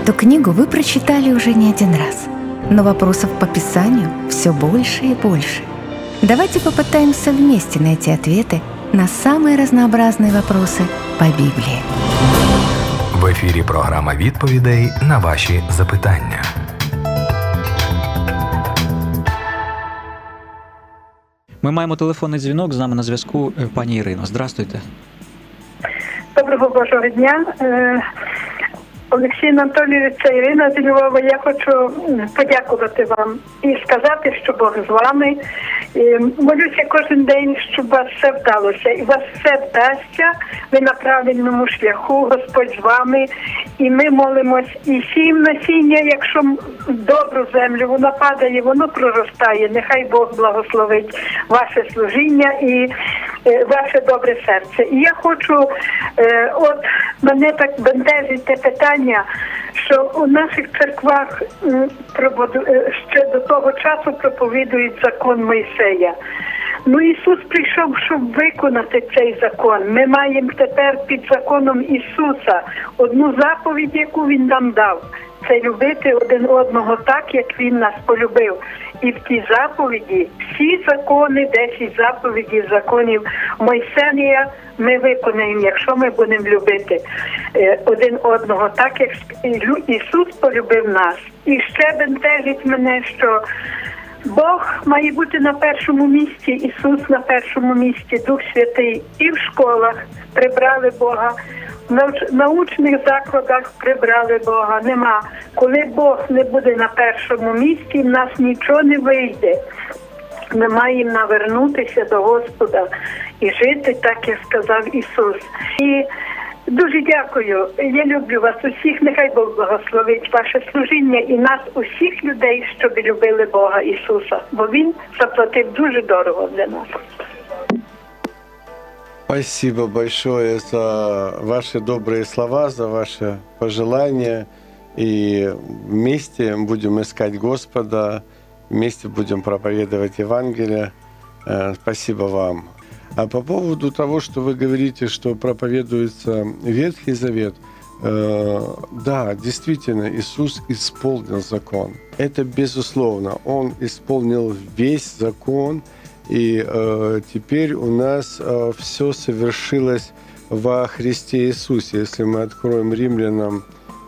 Эту книгу вы прочитали уже не один раз, но вопросов по Писанию все больше и больше. Давайте попытаемся вместе найти ответы на самые разнообразные вопросы по Библии. В ефірі програма відповідей на ваші запитання. Ми маємо телефонний дзвінок, з нами на зв'язку пані Ірино. Здравствуйте. Доброго Божого дня. Олексій Анатолійович, це Ірина з Львова. Я хочу подякувати вам і сказати, що Бог з вами. І молюся кожен день, щоб у вас все вдалося. І у вас все вдасться, ви на правильному шляху, Господь з вами. І ми молимось і сіємо насіння, якщо добру землю, воно падає, воно проростає. Нехай Бог благословить ваше служіння і ваше добре серце. І я хочу, от мене так бентежить те питання, що у наших церквах ще до того часу проповідують закон Мойсея. Ну, Ісус прийшов, щоб виконати цей закон. Ми маємо тепер під законом Ісуса одну заповідь, яку Він нам дав. Це любити один одного так, як Він нас полюбив. І в тій заповіді, всі закони, 10 заповідей, законів Мойсея ми виконаємо, якщо ми будемо любити один одного так, як Ісус полюбив нас. І ще бентежить мене, що Бог має бути на першому місці, Ісус на першому місці, Дух Святий. І в школах прибрали Бога, в научних закладах прибрали Бога. Нема. Коли Бог не буде на першому місці, в нас нічого не вийде. Ми маємо навернутися до Господа і жити так, як сказав Ісус. І дуже дякую. Я люблю вас усіх. Нехай Бог благословить ваше служіння і нас, усіх людей, щоб любили Бога Ісуса. Бо Він заплатив дуже дорого для нас. Спасибо большое за ваши добрые слова, за ваши пожелания. И вместе будем искать Господа, вместе будем проповедовать Евангелие. Спасибо вам. А по поводу того, что вы говорите, что проповедуется Ветхий Завет, да, действительно, Иисус исполнил закон. Это безусловно. Он исполнил весь закон, и теперь у нас все совершилось во Христе Иисусе. Если мы откроем Римлянам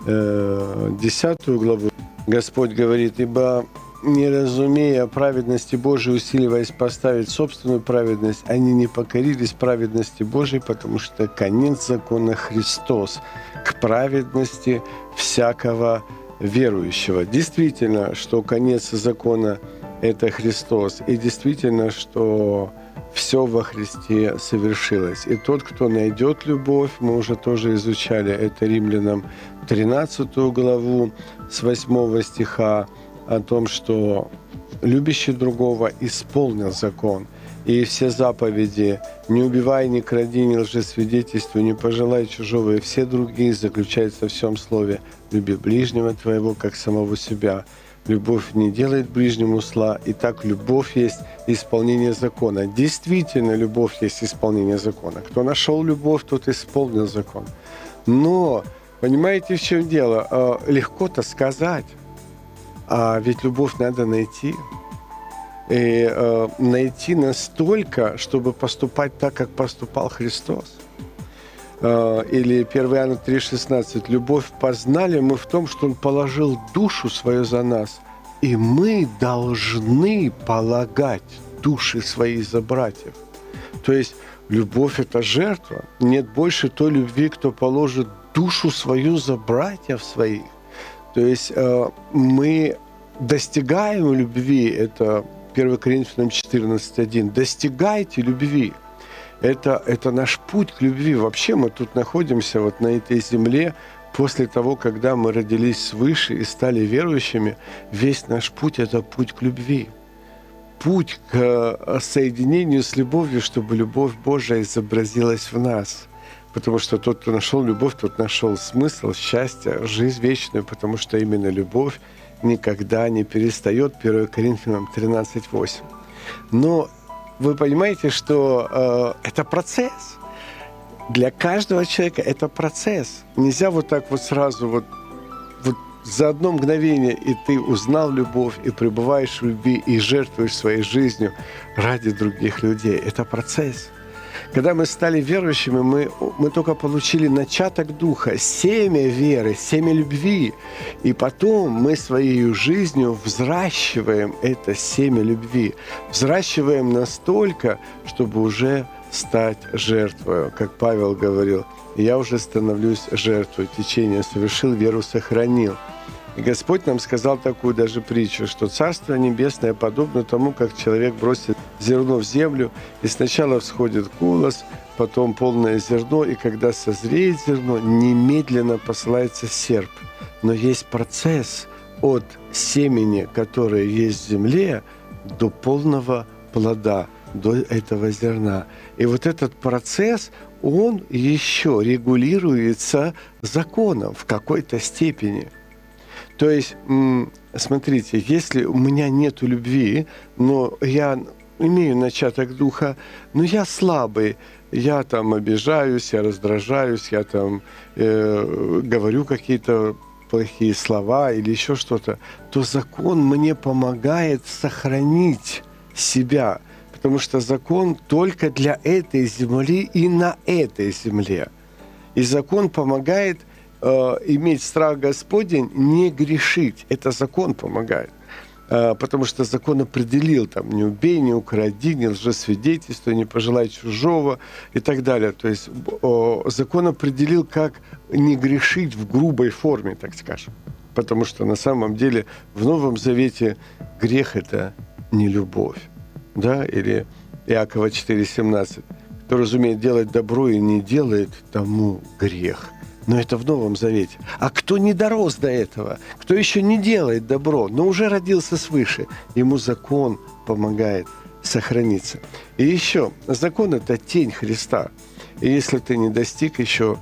10 главу, Господь говорит: «Ибо, не разумея праведности Божией, усиливаясь поставить собственную праведность, они не покорились праведности Божией, потому что конец закона Христос к праведности всякого верующего». Действительно, что конец закона – это Христос. И действительно, что все во Христе совершилось. И тот, кто найдет любовь, мы уже тоже изучали, это Римлянам 13 главу с 8 стиха, о том, что любящий другого исполнил закон. И все заповеди: «Не убивай, не кради, не лжесвидетельствуй, не пожелай чужого», и все другие заключаются в всем слове: «Люби ближнего твоего, как самого себя». Любовь не делает ближнему зла, и так любовь есть исполнение закона. Действительно, любовь есть исполнение закона. Кто нашел любовь, тот исполнил закон. Но, понимаете, в чем дело? Легко-то сказать, а ведь любовь надо найти. И найти настолько, чтобы поступать так, как поступал Христос. Или 1 Иоанна 3,16. «Любовь познали мы в том, что Он положил душу свою за нас, и мы должны полагать души свои за братьев». То есть любовь – это жертва. Нет больше той любви, кто положит душу свою за братьев своих. То есть мы достигаем любви, это 1 Коринфянам 14:1. «Достигайте любви». Это наш путь к любви. Вообще мы тут находимся вот на этой земле после того, когда мы родились свыше и стали верующими. Весь наш путь – это путь к любви. Путь к соединению с любовью, чтобы любовь Божия изобразилась в нас. Потому что тот, кто нашел любовь, тот нашел смысл, счастье, жизнь вечную, потому что именно любовь никогда не перестает. 1 Коринфянам 13:8. Но вы понимаете, что это процесс. Для каждого человека это процесс. Нельзя вот так вот сразу вот за одно мгновение и ты узнал любовь, и пребываешь в любви, и жертвуешь своей жизнью ради других людей. Это процесс. Когда мы стали верующими, мы только получили начаток Духа, семя веры, семя любви. И потом мы своей жизнью взращиваем это семя любви. Взращиваем настолько, чтобы уже стать жертвой. Как Павел говорил, я уже становлюсь жертвой, течение совершил, веру сохранил. И Господь нам сказал такую даже притчу, что Царство Небесное подобно тому, как человек бросит зерно в землю, и сначала всходит колос, потом полное зерно, и когда созреет зерно, немедленно посылается серп. Но есть процесс от семени, которое есть в земле, до полного плода, до этого зерна. И вот этот процесс, он еще регулируется законом в какой-то степени. То есть, смотрите, если у меня нет любви, но я имею начаток Духа, но я слабый, я там обижаюсь, я раздражаюсь, я там говорю какие-то плохие слова или еще что-то, то закон мне помогает сохранить себя, потому что закон только для этой земли и на этой земле. И закон помогает иметь страх Господень, не грешить. Это закон помогает. Потому что закон определил, там, не убей, не укради, не лжесвидетельствуй, не пожелай чужого и так далее. То есть закон определил, как не грешить в грубой форме, так скажем. Потому что на самом деле в Новом Завете грех – это не любовь. Да? Или Иакова 4,17. Кто разумеет делать добро и не делает, тому грех. Но это в Новом Завете. А кто не дорос до этого, кто еще не делает добро, но уже родился свыше, ему закон помогает сохраниться. И еще, закон – это тень Христа. И если ты не достиг еще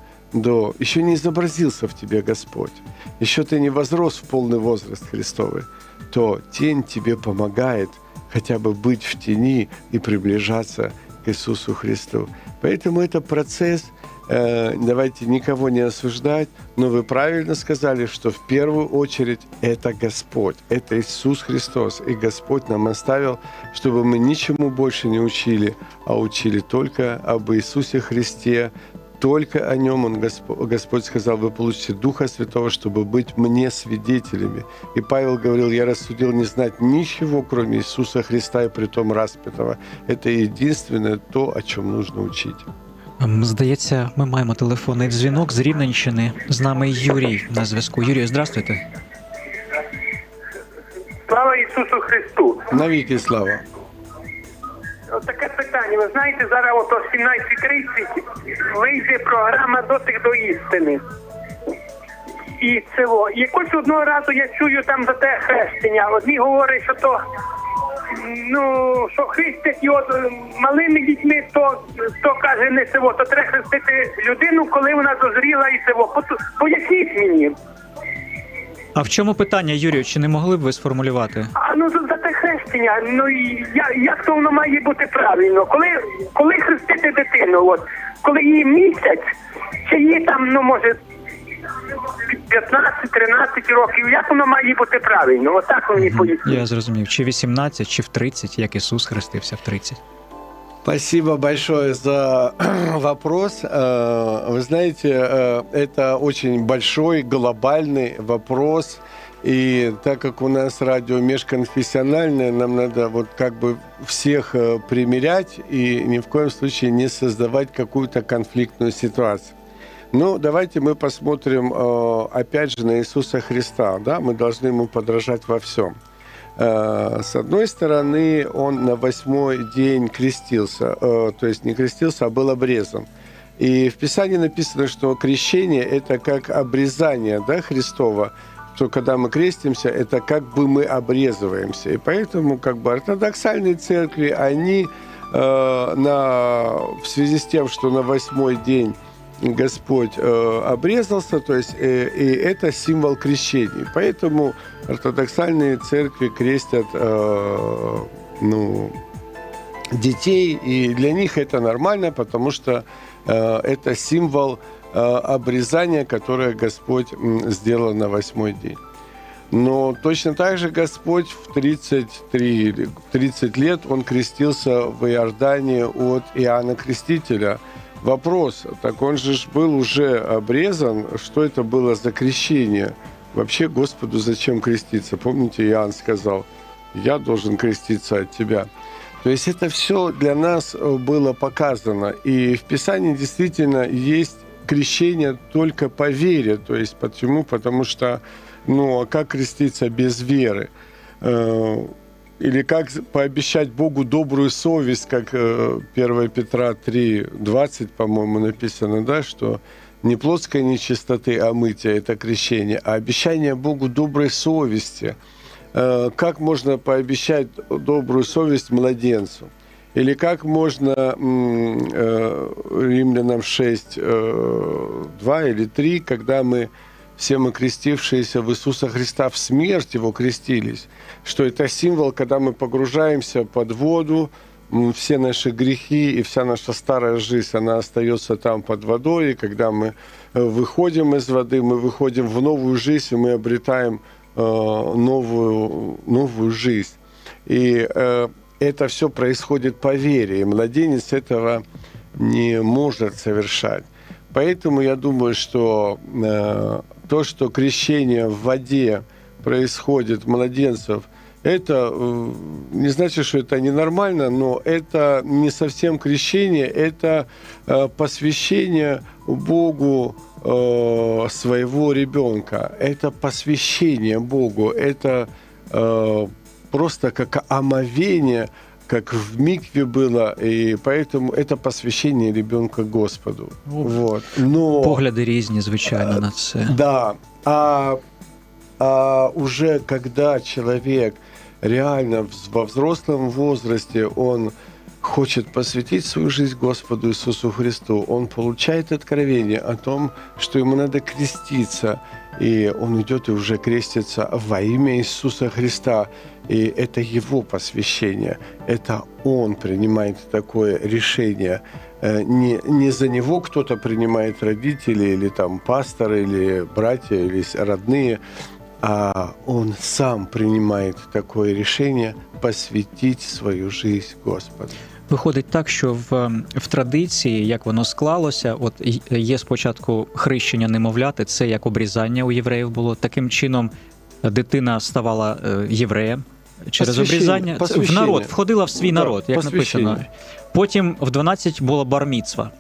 не изобразился в тебе Господь, еще ты не возрос в полный возраст Христовый, то тень тебе помогает хотя бы быть в тени и приближаться к Иисусу Христу. Поэтому это процесс. Давайте никого не осуждать, но вы правильно сказали, что в первую очередь это Господь, это Иисус Христос. И Господь нам оставил, чтобы мы ничему больше не учили, а учили только об Иисусе Христе, только о Нем. Господь сказал, вы получите Духа Святого, чтобы быть мне свидетелями. И Павел говорил, я рассудил не знать ничего, кроме Иисуса Христа и притом распятого. Это единственное то, о чем нужно учить. Здається, ми маємо телефонний дзвінок з Рівненщини. З нами Юрій на зв'язку. Юрію, здравствуйте. Слава Ісусу Христу! Навіки слава! Таке питання. Ви знаєте, зараз о 17:30 вийде програма «Дотик до істини». І цього. Якось одного разу я чую там за те хрещення. Одні говорять, що то що хрестять його малими дітьми, то каже не село, то треба хрестити людину, коли вона дозріла і село. Поясніть мені. А в чому питання, Юрію, чи не могли б ви сформулювати? За те хрещення, як то воно має бути правильно? Коли хрестити дитину, коли їй місяць, чи їй там, може, 15-13 років, як воно має бути правильно? Отак мені поясніть. Я зрозумів. Чи 18, чи в 30, як Ісус хрестився в 30. Спасибо большое за вопрос. Вы знаете, это очень большой, глобальный вопрос. И так как у нас радио межконфессиональное, нам надо всех примирять и ни в коем случае не создавать какую-то конфликтную ситуацию. Давайте мы посмотрим, опять же, на Иисуса Христа. Да? Мы должны Ему подражать во всем. С одной стороны, Он на 8-й день крестился, то есть не крестился, а был обрезан. И в Писании написано, что крещение – это как обрезание, да, Христово, что когда мы крестимся, это как бы мы обрезываемся. И поэтому ортодоксальные церкви, они в связи с тем, что на 8-й день Господь обрезался, то есть и это символ крещения. Поэтому ортодоксальные церкви крестят детей, и для них это нормально, потому что это символ обрезания, которое Господь сделал на 8-й день. Но точно так же Господь в 30 лет, Он крестился в Иордании от Иоанна Крестителя. Вопрос, так он же был уже обрезан, что это было за крещение? Вообще Господу зачем креститься? Помните, Иоанн сказал, я должен креститься от тебя. То есть это все для нас было показано. И в Писании действительно есть крещение только по вере. То есть почему? Потому что, а как креститься без веры? Или как пообещать Богу добрую совесть, как 1 Петра 3:20, по-моему, написано, да, что не плотской нечистоты, а мытия – это крещение, а обещание Богу доброй совести. Как можно пообещать добрую совесть младенцу? Или как можно Римлянам 6:2 или 3, когда все мы, крестившиеся в Иисуса Христа, в смерть Его крестились, что это символ, когда мы погружаемся под воду, все наши грехи и вся наша старая жизнь, она остается там под водой, и когда мы выходим из воды, мы выходим в новую жизнь, и мы обретаем новую жизнь. И это все происходит по вере, и младенец этого не может совершать. Поэтому я думаю, что то, что крещение в воде происходит младенцев, это не значит, что это ненормально, но это не совсем крещение, это посвящение Богу своего ребенка. Это посвящение Богу, это просто как омовение, как в микве было, и поэтому это посвящение ребенка Господу. Вот. Но, погляди різні, звичайно, на це. Да. А уже когда человек реально во взрослом возрасте, он хочет посвятить свою жизнь Господу Иисусу Христу, он получает откровение о том, что ему надо креститься, и он идет и уже крестится во имя Иисуса Христа. И это его посвящение, это он принимает такое решение. Не за него кто-то принимает, родители или там пасторы, или братья, или родные, а он сам принимает такое решение посвятить свою жизнь Господу. Виходить так, що в традиції, як воно склалося, от є спочатку хрещення немовляти, це як обрізання у євреїв було. Таким чином дитина ставала євреєм через обрізання. В народ, входила в свій народ, як написано. Потім в 12 була бар-міцва.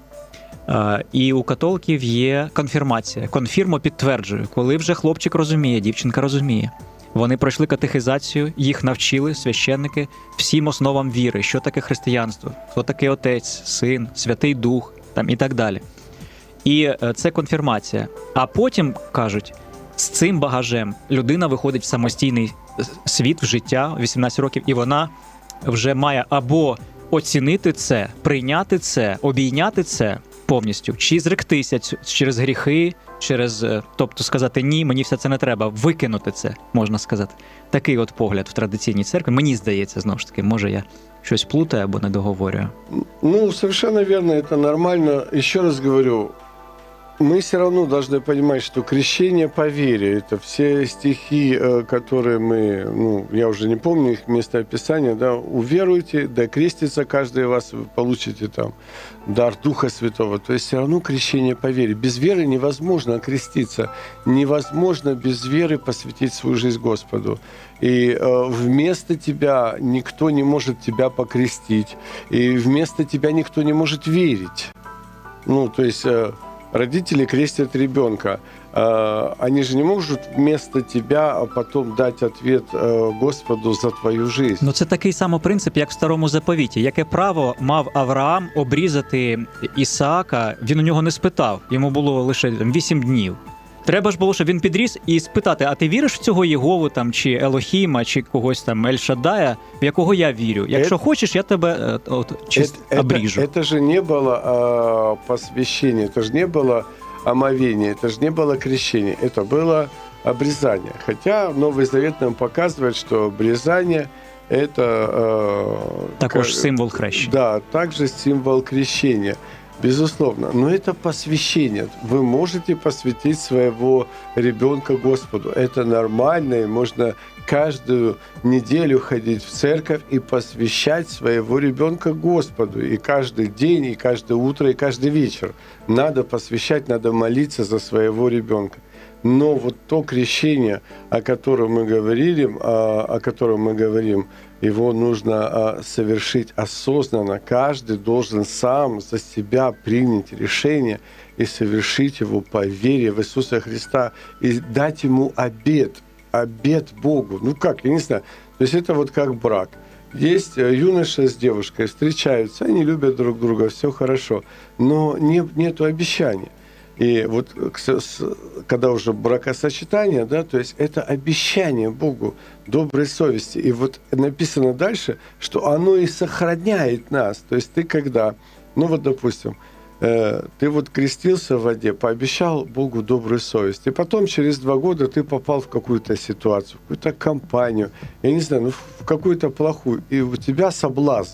І у католиків є конфірмація. Конфірмо підтверджує, коли вже хлопчик розуміє, дівчинка розуміє. Вони пройшли катехизацію, їх навчили священники всім основам віри, що таке християнство, хто такий Отець, Син, Святий Дух там, і так далі. І це конфірмація. А потім, кажуть, з цим багажем людина виходить в самостійний світ, в життя, 18 років, і вона вже має або оцінити це, прийняти це, обійняти це повністю, чи зректися через гріхи, тобто сказати «ні, мені все це не треба», викинути це, можна сказати. Такий от погляд в традиційній церкві. Мені здається, знову ж таки, може я щось плутаю або не договорюю. Совершенно верно, это нормально. Еще раз говорю, мы все равно должны понимать, что крещение по вере, это все стихи, которые мы, я уже не помню их местоописания, да, уверуйте, да крестится каждый из вас, вы получите там дар Духа Святого. То есть все равно крещение по вере. Без веры невозможно креститься, невозможно без веры посвятить свою жизнь Господу. И вместо тебя никто не может тебя покрестить, и вместо тебя никто не может верить. То есть родители крестят ребенка. Они же не можуть вместо тебя потім дати відповідь Господу за твою життя. Це такий самий принцип, як в Старому Заповіті. Яке право мав Авраам обрізати Ісаака, він у нього не спитав. Йому було лише 8 днів. Треба ж було, щоб він підріс і спитати, а ти віриш в цього Єгову, там, чи Елохіма, чи когось там Ель-Шаддая, в якого я вірю? Якщо хочеш, я тебе обріжу. Это же не было посвящение, это же не было омовение, это же не было крещение, это было обрезание. Хотя Новый Завет нам показывает, что обрезание – это… Також символ хрещення. Да, также символ крещения. безусловно. Но это посвящение. Вы можете посвятить своего ребенка Господу. Это нормально, и можно каждую неделю ходить в церковь и посвящать своего ребенка Господу. И каждый день, и каждое утро, и каждый вечер надо посвящать, надо молиться за своего ребенка. Но вот то крещение, о котором мы говорим, его нужно совершить осознанно. Каждый должен сам за себя принять решение и совершить его по вере в Иисуса Христа и дать ему обет Богу. Ну как, я не знаю. То есть это вот как брак. Есть юноша с девушкой, встречаются, они любят друг друга, все хорошо, но нету обещания. И вот когда уже бракосочетание, да, то есть это обещание Богу доброй совести. И вот написано дальше, что оно и сохраняет нас. То есть ты когда, ну вот допустим, ты вот крестился в воде, пообещал Богу добрую совесть, и потом через 2 года ты попал в какую-то ситуацию, в какую-то компанию, я не знаю, ну в какую-то плохую, и у тебя соблазн.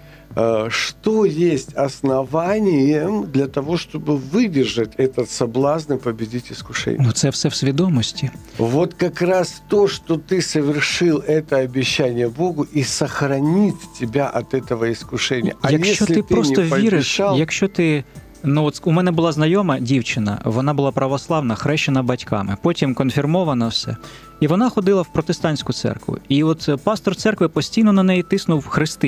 Что есть основанием для того, чтобы выдержать этот соблазн и победить искушение? Ну, це все в свідомості. Вот как раз то, что ты совершил это обещание Богу, и сохранит тебя от этого искушения. А якщо ти просто віриш, якщо ти... Ну, от у мене була знайома дівчина, вона була православна, хрещена батьками, потім конфірмована все. І вона ходила в протестантську церкву. І от пастор церкви постійно на неї тиснув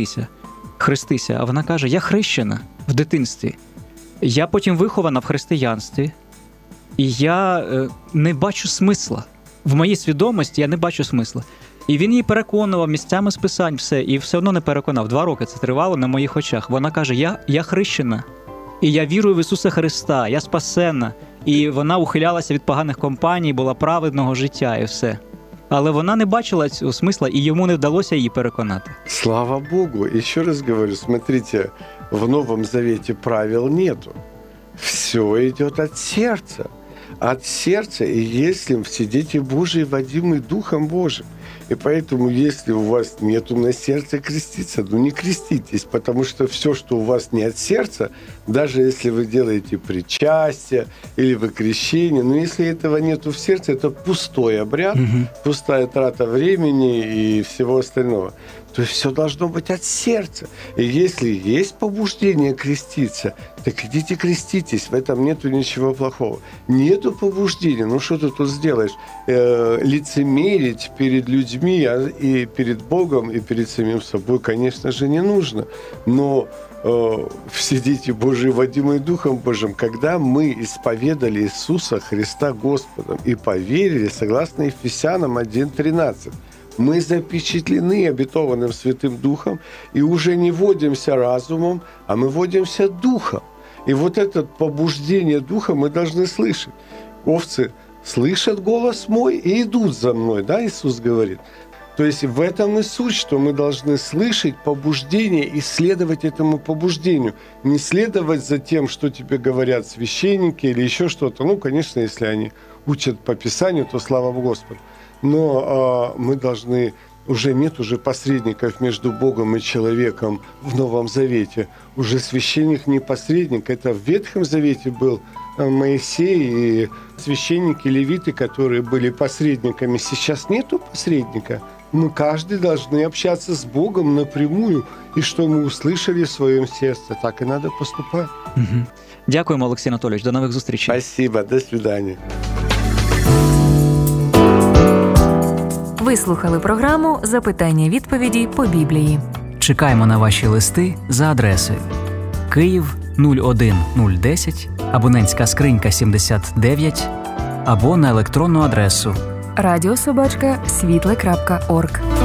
хрестися, а вона каже, я хрещена в дитинстві, я потім вихована в християнстві, і я не бачу смисла. В моїй свідомості я не бачу смисла. І він її переконував місцями з писань, все, і все одно не переконав. 2 роки це тривало на моїх очах. Вона каже, я хрещена, і я вірую в Ісуса Христа, я спасенна. І вона ухилялася від поганих компаній, була праведного життя і все. Але вона не бачила цього смисла, і йому не вдалося її переконати. Слава Богу! Еще раз говорю, смотрите, в Новом Завете правил нету. Все идет от сердца. От сердца, и если все дети Божии водимы Духом Божьим. И поэтому, если у вас нету на сердце креститься, ну не креститесь, потому что все, что у вас не от сердца, даже если вы делаете причастие или вы крещение, но если этого нету в сердце, это пустой обряд, пустая трата времени и всего остального. То есть все должно быть от сердца. И если есть побуждение креститься, так идите креститесь, в этом нету ничего плохого. Нету побуждения, ну что ты тут сделаешь? Лицемерить перед людьми и перед Богом, и перед самим собой, конечно же, не нужно. Но все дети Божии, водимые Духом Божьим, когда мы исповедали Иисуса Христа Господом и поверили, согласно Ефесянам 1:13, мы запечатлены обетованным Святым Духом и уже не водимся разумом, а мы водимся Духом. И вот это побуждение Духа мы должны слышать. Овцы слышат голос мой и идут за мной, да, Иисус говорит. То есть в этом и суть, что мы должны слышать побуждение и следовать этому побуждению. Не следовать за тем, что тебе говорят священники или еще что-то. Ну, конечно, если они учат по Писанию, то слава Господу. Но мы должны... Уже нет уже посредников между Богом и человеком в Новом Завете. Уже священник не посредник. Это в Ветхом Завете был Моисей и священники, левиты, которые были посредниками. Сейчас нету посредника. Мы каждый должны общаться с Богом напрямую. И что мы услышали в своем сердце, так и надо поступать. Угу. Дякуємо, Олексій Анатолійович. До нових зустрічей. Спасибо. До свидания. Ви слухали програму «Запитання-відповіді по Біблії». Чекаємо на ваші листи за адресою Київ 01010, абонентська скринька 79, або на електронну адресу radio@світле.орг.